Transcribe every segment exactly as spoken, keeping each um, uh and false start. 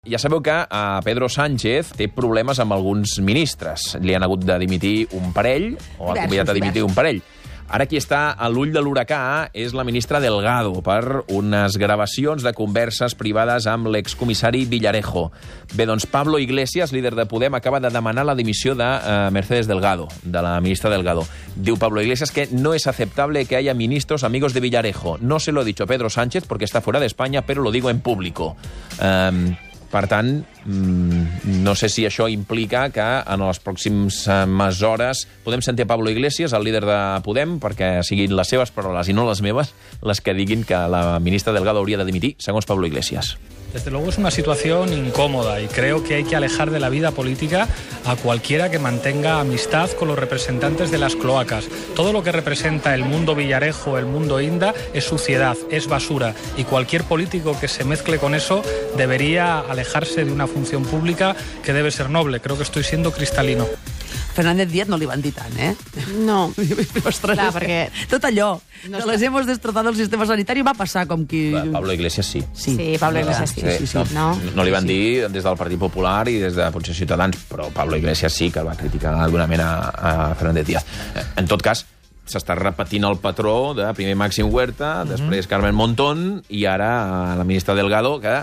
Ja sabeu que a Pedro Sánchez té problemes amb alguns ministres. Li han hagut de dimitir un parell, o ha convidat a dimitir un parell. Ara qui està a l'ull de l'huracà és la ministra Delgado per unes gravacions de converses privades amb l'excomissari Villarejo. Bé, doncs Pablo Iglesias, líder de Podem, acaba de demanar la dimissió de uh, Mercedes Delgado, de la ministra Delgado. Diu Pablo Iglesias que no es aceptable que haya ministros amigos de Villarejo. No se lo he dicho a Pedro Sánchez porque está fuera de España, pero lo digo en público. Um, Per tant, no sé si això implica que en les pròximes hores podem sentir a Pablo Iglesias, el líder de Podem, perquè siguin les seves paraules i no les meves, les que diguin que la ministra Delgado hauria de dimitir, segons Pablo Iglesias. Desde luego es una situación incómoda y creo que hay que alejar de la vida política a cualquiera que mantenga amistad con los representantes de las cloacas. Todo lo que representa el mundo Villarejo, el mundo Inda, es suciedad, es basura. Y cualquier político que se mezcle con eso debería alejarse de una función pública que debe ser noble. Creo que estoy siendo cristalino. Fernández Díaz no li van dir tant, eh? No. Ostres, clar, perquè... Tot allò, no que les hemos destrozado el sistema sanitari, va passar com qui... Va, Pablo Iglesias sí. Sí, sí Pablo Iglesias sí. sí, sí, sí. No, no, no li van dir des del Partit Popular i des de potser Ciutadans, però Pablo Iglesias sí que el va criticar d'alguna manera a Fernández Díaz. En tot cas, s'està repetint el patró de primer Màxim Huerta, mm-hmm. després Carmen Montón i ara la ministra Delgado, que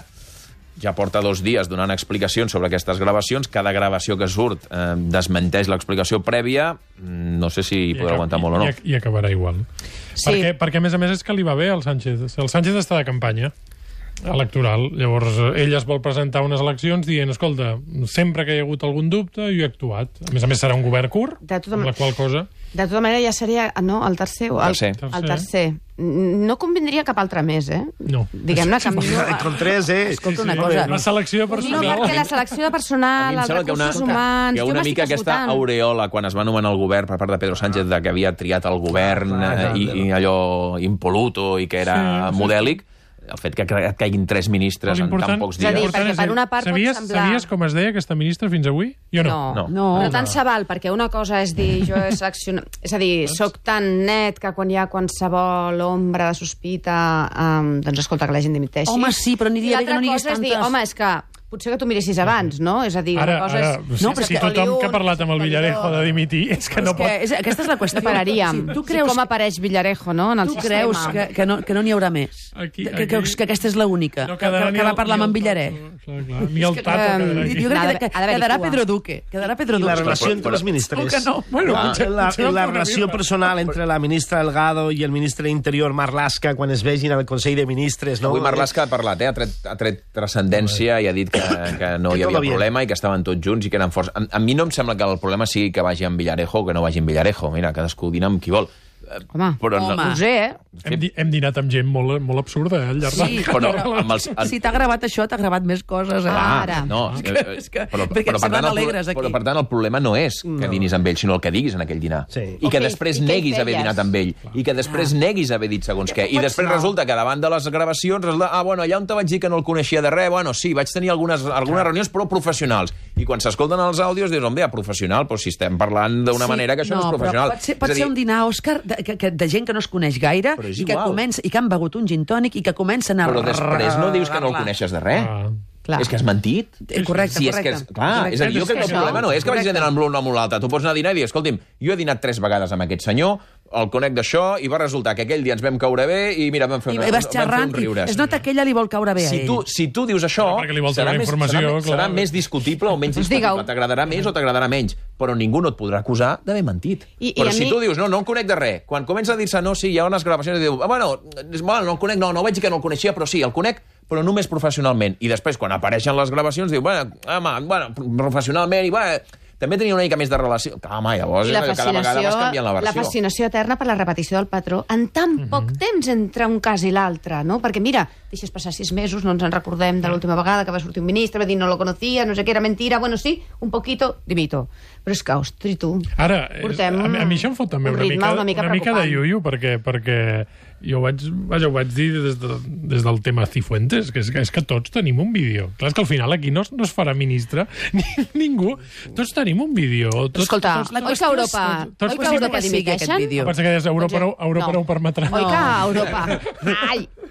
ja porta dos dies donant explicacions sobre aquestes gravacions. Cada gravació que surt eh, desmenteix l'explicació prèvia. No sé si podrà aguantar molt o no. I, i acabarà igual. Sí. Perquè, perquè, a més a més, és que li va bé al Sánchez. El Sánchez està de campanya electoral. Llavors, ell es vol presentar unes eleccions dient, escolta, sempre que hi ha hagut algun dubte, jo he actuat. A més a més, serà un govern curt, amb la qual cosa... De tota manera, ja seria, no, el tercer. El tercer. El tercer. No convindria cap altre més, eh? No. Diguem-ne que... Con tres, eh? Escolta una cosa. La selecció de personal... No, perquè la selecció de personal, els recursos humans... Hi ha una mica aquesta aureola, quan es va anomenar el govern per part de Pedro Sánchez, de que havia triat el govern i, i allò impoluto i que era modèlic, el fet que et caiguin tres ministres en tan pocs dies. És a dir, perquè per una part sabies, pot semblar... Sabies com es deia aquesta ministra fins avui? Jo no. No, no. no. no tant se val, perquè una cosa és dir, jo he seleccionat... És a dir, soc tan net que quan hi ha qualsevol ombra de sospita, um, doncs escolta, que la gent dimiteixi. Home, sí, però aniria bé que no n'hi hagués tantes. L'altra cosa és dir, home, és que potser que tu miressis abans, no? És a dir, ara, una cosa ara, és... No, però si tothom que ha parlat amb el Villarejo de dimitir, és que no és pot... Que és, aquesta és la qüestió. Separaríem. Sí, tu creus... Com apareix Villarejo, no?, en el tu sistema. Tu creus que, que, no, que no n'hi haurà més? Aquí, que, aquí... que, que aquesta és l'única, no que, que va parlar amb en Villaret. Clar, clar. Ni el Tato quedarà aquí. Jo crec que, que quedarà Pedro Duque. Quedarà Pedro Duque. I la relació entre els ministres. Que no. Bueno, ah, la, la relació personal entre la ministra Delgado i el ministre d'Interior, Marlaska, quan es vegin al Consell de Ministres... No? Avui Marlaska ha parlat, eh? ha, tret, ha tret transcendència i ha dit que, que no hi havia problema i que estaven tots junts i que eren forts. A, a mi no em sembla que el problema sigui que vagi amb Villarejo o que no vagi amb Villarejo. Mira, cadascú dina amb qui vol. Home, però home. No, ho sé, eh? Hem, di hem dinat amb gent molt, molt absurda, eh, al llarg sí, de... però amb els... Si t'ha gravat això, t'ha gravat més coses, eh? Ah, ara. No, és que, és que, però, perquè però, per tant, alegres, aquí. però per tant el problema no és que no. dinis amb ell, sinó el que diguis en aquell dinar. Sí. I que Okay. després I neguis què haver feies? dinat amb ell. I que després ah. neguis haver dit segons què. I Pots després no. resulta que davant de les gravacions, resulta, ah, bueno, allà on te vaig dir que no el coneixia de res, bueno, sí, vaig tenir algunes, algunes reunions, però professionals. I quan s'escolten els àudios dius, home, professional, però si estem parlant d'una sí, manera que això no, no és professional. Pot ser, pot ser un dinar, Òscar, de, que, que, de gent que no es coneix gaire i que, comença, i que han begut un gin tònic i que comencen a... Però després no dius que no el coneixes de res. Ah. Clar. És que has mentit. Eh, correcte, si és correcte. Que és, clar, correcte. és a dir, jo crec que el problema no és que vagis a dinar amb l'un o amb l'altre. Tu pots anar a dinar i dir, escolti'm, jo he dinat tres vegades amb aquest senyor, el conec d'això, i va resultar que aquell dia ens vam caure bé i mira, vam fer, una, I vas xerrant, vam fer un riures. Es nota que ella li vol caure bé si a ell. tu, si tu dius això, li serà, més, informació, serà, clar. serà més discutible o menys discutible. T'agradarà més o t'agradarà menys, però ningú no et podrà acusar d'haver mentit. I, però i si mi... tu dius, no, no el conec de res, quan comença a dir-se, no, sí, hi ha unes gravacions i diu, ah, bueno, bueno, no el conec, no, no vaig dir que no el coneixia, però sí, el conec, però només professionalment. I després, quan apareixen les gravacions, diu, bueno, home, bueno professionalment, i bueno, també tenia una mica més de relació. Home, llavors, la cada vegada vas canviant la versió. La fascinació eterna per la repetició del patró en tan uh -huh. poc temps entre un cas i l'altre, no? Perquè, mira, deixes passar sis mesos, no ens en recordem de l'última vegada que va sortir un ministre, va dir no lo conocía, no sé què, era mentira, bueno, sí, un poquito, dimito. Però és que, ostri, tu, Ara, portem a, a mi això em fot també un una, ritme mica, una mica una mica de preocupant. iuiu, perquè, perquè jo ho vaig, vaja, ho vaig dir des, de, des del tema Cifuentes, que és, que és que tots tenim un vídeo. Clar, és que al final aquí no, es- no es farà ministre ni, ningú. Tots tenim un vídeo. Tots, Escolta, tots, oi que a Europa, tots- oi que tots- a Europa que sigui aquest dimiteixen? vídeo. Pensa que deies Europa, no, Europa no, ho permetrà. Oi que a Europa... Ai!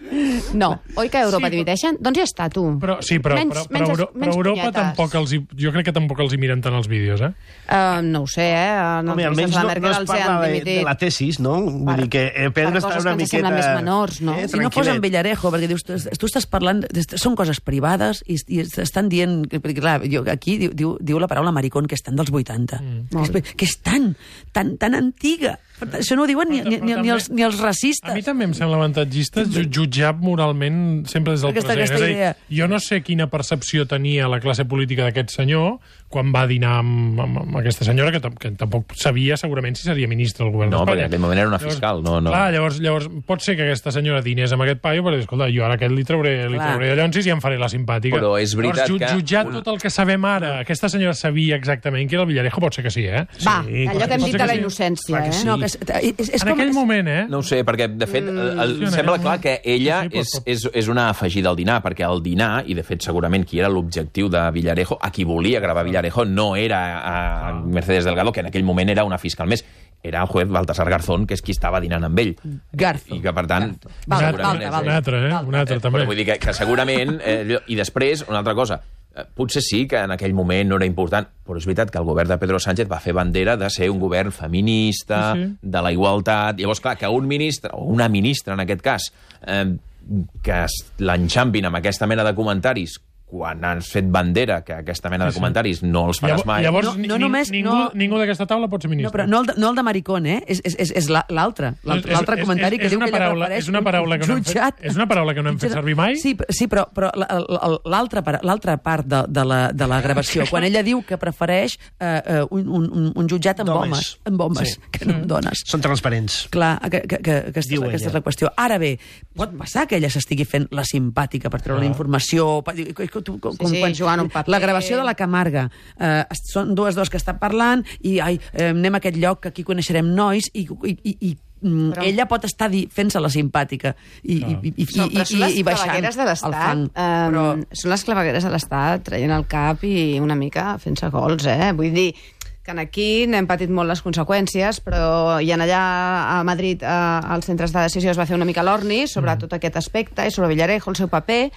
No. Oi que a Europa Sí, divideixen? Doncs ja està, tu. Però, sí, però, Menys- però, però, menys- Euro, menys però Europa punyetes. tampoc els hi, jo crec que tampoc els hi miren tant els vídeos, eh? Uh, no ho sé, eh? En Home, els almenys ministres de no, la Merkel no es els han parla de, dimitit. de la tesis, no? Vull Per- dir que eh, Pedro per està coses una que ens miqueta... semblen més menors, no? Eh, Si no fos en tranquil·let. Villarejo, perquè dius, tu, tu estàs parlant... Són coses privades i, i estan dient... Perquè, clar, jo, aquí diu, diu, diu la paraula maricón, que és tan dels vuitanta. Mm. Que, és, que és tan, tan, tan antiga. Per tant, això no ho diuen ni, ni, ni, ni, els, ni els racistes. A mi també em sembla avantatgista ju- jutjar moralment sempre des del Aquesta- present. aquesta És a dir, idea. jo no sé quina percepció tenia la classe política d'aquest senyor quan va dinar amb, amb, amb aquesta senyora, que, tam que tampoc sabia segurament si seria ministre del govern No, d'Espanya. perquè en aquell moment era una fiscal, no, no. Clar, llavors, llavors pot ser que aquesta senyora dinés amb aquest paio, però escolta, jo ara aquest li trauré, li Clar. trauré de llonsis i em faré la simpàtica. Però és veritat llavors, que- jutjar tot el que sabem ara, aquesta senyora sabia exactament qui era el Villarejo, pot ser que sí, eh? Va, Sí, allò que hem pot dit ser de que la sí. innocència, Clar que eh? sí. No, que és, és, és En com... aquell moment, eh? No ho sé, perquè, de fet, el, el, Sí, sembla no, clar no. que ella Sí, sí, és, pot- és, és una afegida al dinar, perquè el dinar, i de fet segurament qui era l'objectiu de Villarejo, a qui volia gravar Villarejo, no era a Mercedes Delgado, que en aquell moment era una fiscal més, era el juez Baltasar Garzón, que és qui estava dinant amb ell. Garzo. I que, per tant, Val, segurament val, és val, ell. Un altre, eh? Un altre, Eh, també. Però vull dir que, que segurament... Eh, allò- I després, una altra cosa, eh, potser sí que en aquell moment no era important, però és veritat que el govern de Pedro Sánchez va fer bandera de ser un govern feminista, Sí, sí. de la igualtat. Llavors, clar, que un ministre, o una ministra en aquest cas, eh, que es- l'enxampin amb aquesta mena de comentaris quan has fet bandera que aquesta mena de comentaris no els faràs mai. Llavors, No- no ni- només- ningú, no- ningú d'aquesta taula pot ser No, ministre. però no el, de, no el de maricón, eh? És, és, és, és la- l'altre. L'altre És- l'altre és- comentari és- que és diu una que ella paraula- prefereix és una paraula que no hem fet- jutjat. és una paraula que no hem fet servir mai. Sí, sí, però, però la- la- l'altra part, l'altra part de, de, la, de la gravació, quan ella diu que prefereix eh, eh, un, un, un jutjat amb D'homes. homes, amb homes Sí. que no amb dones. Són transparents. Clar, que, que, que aquesta, Diu aquesta és ella. la qüestió. Ara bé, pot passar que ella s'estigui fent la simpàtica per treure la informació... Per, que, que, tu, com, Sí, sí, jugant un paper. La gravació de la Camarga. Eh, són dues dos que estan parlant i ai, eh, anem a aquest lloc que aquí coneixerem nois i, i, i, i mm, Però- ella pot estar di- fent-se la simpàtica i, i, i, i, No, però són les i, i baixant clavegueres de el l'Estat. fang. Um, Però Són les clavegueres de l'Estat traient el cap i una mica fent-se gols, eh? Vull dir que aquí n'hem patit molt les conseqüències, però i en allà a Madrid, eh, als centres de decisió es va fer una mica l'orni sobre mm. tot aquest aspecte i sobre Villarejo, el seu paper.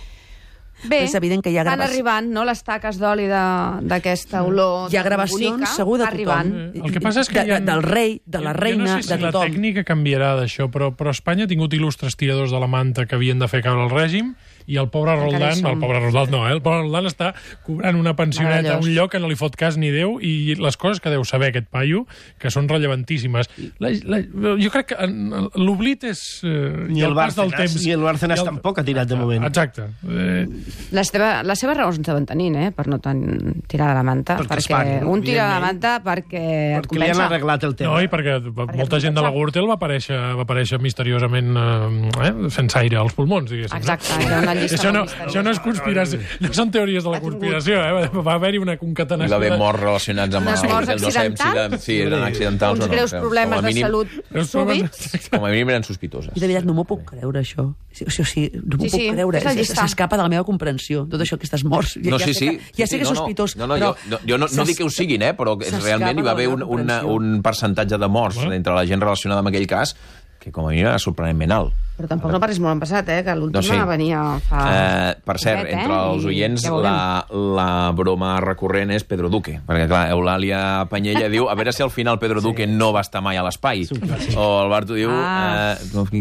Bé, És evident que hi ha van gravació- arribant, no?, les taques d'oli de- d'aquesta olor hi ha tan gravacions bonica, segur de arribant. tothom. El que passa és que de, hi ha... de, del rei, de la reina, jo no sé si de la tothom. tècnica canviarà d'això, però, però Espanya ha tingut il·lustres tiradors de la manta que havien de fer caure el règim i el pobre Encara hi Roldán, som. el pobre Roldán no, eh? El pobre Roldán està cobrant una pensioneta a Meravellós. un lloc que no li fot cas ni Déu i les coses que deu saber aquest paio, que són relevantíssimes. La, la, jo crec que en- l'oblit és... Eh, Ni i el pas del Bárcenas, temps- ni el Bárcenas i tampoc ha tirat de moment. Exacte. Eh, Les, teva, les seves raons deuen tenir, eh?, per no tan tirar de la manta. Perquè es perquè pagui, un tira de la evidentment. manta perquè, et Perquè li han compensa. arreglat el tema. no, i perquè, molta gent de la Gürtel va aparèixer, va aparèixer misteriosament eh, eh, sense aire als pulmons, diguéssim. Exacte, no? hi ha una llista això, no, molt misteriosa. això no és conspiració, no són teories de la conspiració, eh? Va haver-hi una Hi concatenació. va haver de- morts relacionats amb Unes el morts hotel. No sabem si, de, accidentals? si eren accidentals Uns o no. greus Com a problemes de mínim- salut Greus súbits. problemes- Com a mínim eren sospitoses. I de veritat, no m'ho puc creure, això. Sí, o sigui, no m'ho Sí, puc sí, creure. és la S- llista. S'escapa de la meva comprensió, tot això, aquestes morts. Ja, No, ja sí, sé sí. Que, ja sí, sé que és no, no. sospitós, No, no, però... jo, no, jo no, no dic que ho siguin, eh, però que s'escapa realment hi va haver de la un, meva una, comprensió. un percentatge de morts Bueno. entre la gent relacionada amb aquell cas que com a mínim era sorprenentment alt. Però tampoc no parlis molt en passat, eh?, que l'última No, sí. venia fa... Eh, per cert, poquet, eh? entre els I oients, ja veurem. la, la broma recurrent és Pedro Duque. Perquè, clar, Eulàlia Panyella diu a veure si al final Pedro Duque sí. no va estar mai a l'espai. O el Barto diu... Ah.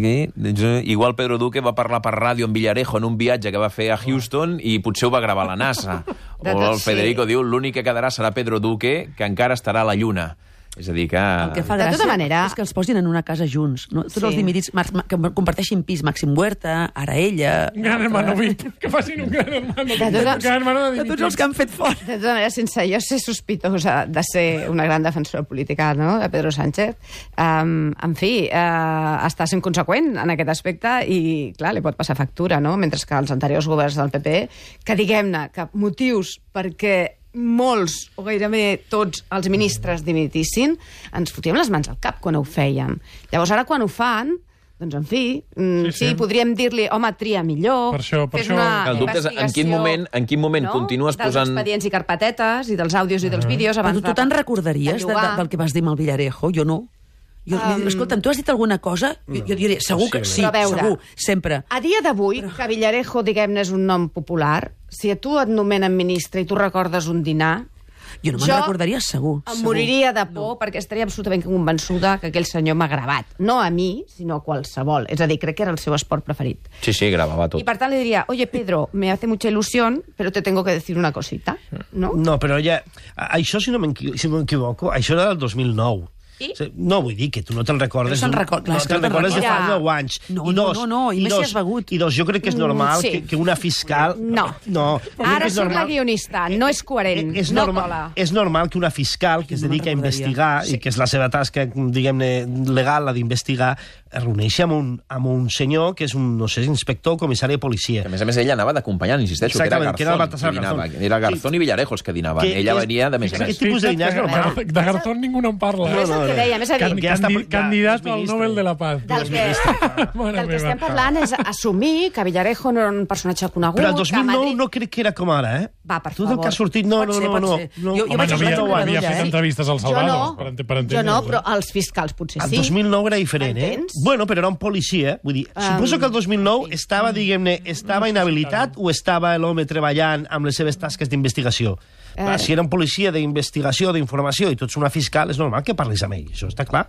Eh, igual Pedro Duque va parlar per ràdio en Villarejo en un viatge que va fer a Houston i potser ho va gravar a la NASA. De O tot, el Federico sí. diu l'únic que quedarà serà Pedro Duque, que encara estarà a la Lluna. És a dir que... El que fa De gràcia tota manera- és que els posin en una casa junts. No? Tots Sí. els dimitits, Mar- Ma- que comparteixin pis, Màxim Huerta, ara ella... Un gran hermano V I P, que facin un gran hermano. De totes- Un gran hermano de De tots els que han fet fora. De tota manera, sense jo ser sospitosa de ser una gran defensora política, no?, de Pedro Sánchez, um, en fi, uh, està sent conseqüent en aquest aspecte i, clar, li pot passar factura, no?, mentre que els anteriors governs del P P, que diguem-ne que motius perquè molts, o gairebé tots, els ministres dimitissin, ens fotíem les mans al cap quan ho fèiem. Llavors, ara quan ho fan, doncs, en fi, mm, Sí, sí, sí. sí, podríem dir-li, home, tria millor, Per això- per fes això- una El dubte és en quin investigació, moment, en quin moment no? continues dels posant... expedients i carpetetes i dels àudios i dels vídeos Però abans tu, tu te'n recordaries de, de, llogar. del que vas dir amb el Villarejo? Jo no. Jo, um... Escolta'm, tu has dit alguna cosa? Jo, jo diré, segur que sí, segur, sempre. A dia d'avui, Però... que Villarejo, diguem-ne, és un nom popular, si a tu et nomenen ministre i tu recordes un dinar... Jo no me'n recordaria, segur. Em segur. moriria de por, no. perquè estaria absolutament convençuda que aquell senyor m'ha gravat. No a mi, sinó a qualsevol. És a dir, crec que era el seu esport preferit. Sí, sí, gravava tot. I per tant li diria, oye, Pedro, me hace mucha ilusión, pero te tengo que decir una cosita, no? No, però ja... Això, si no m'equivoco, això era del dos mil nou. I? No, vull dir que tu no te'l recordes... No se'n record, clar, no te'l recordes de fa deu anys. No, no, no, no, i més si has begut. I dos, jo crec que és normal sí. que, que una fiscal... No. no Ara soc la guionista, no és coherent, és no normal, cola. És normal que una fiscal que es dedica a investigar, sí. i que és la seva tasca, diguem-ne, legal, la d'investigar, es reuneixi amb un, amb un senyor que és un, no sé, inspector o comissari de policia. Que, a més a més, ella anava d'acompanyant, insisteixo, que era Garzón. Que era, Baltasar Garzón. Era Garzón i Villarejo els que dinaven. Que, ella que venia de més a més. Aquest tipus de dinars normal. De Garzón ningú no en parla. No, és el que deia, més a dir... Candi, candi, candidat al Nobel de la Paz. Del que, del que estem parlant és assumir que Villarejo no era un personatge conegut... Però el dos mil nou no crec que era com ara, eh? Va, per tu favor. Tu del que has sortit, no, no, no. no, no. Jo, jo Home, no havia, no havia fet entrevistes al Salvador. Jo no, per, per jo no, però els fiscals potser sí. El dos mil nou era diferent, eh? Bueno, però era un policia, vull dir, suposo que el dos mil nou estava, diguem-ne, estava inhabilitat o estava l'home treballant amb les seves tasques d'investigació? Si era un policia d'investigació, d'informació, i tu ets una fiscal, és normal que parlis amb ell, això està clar.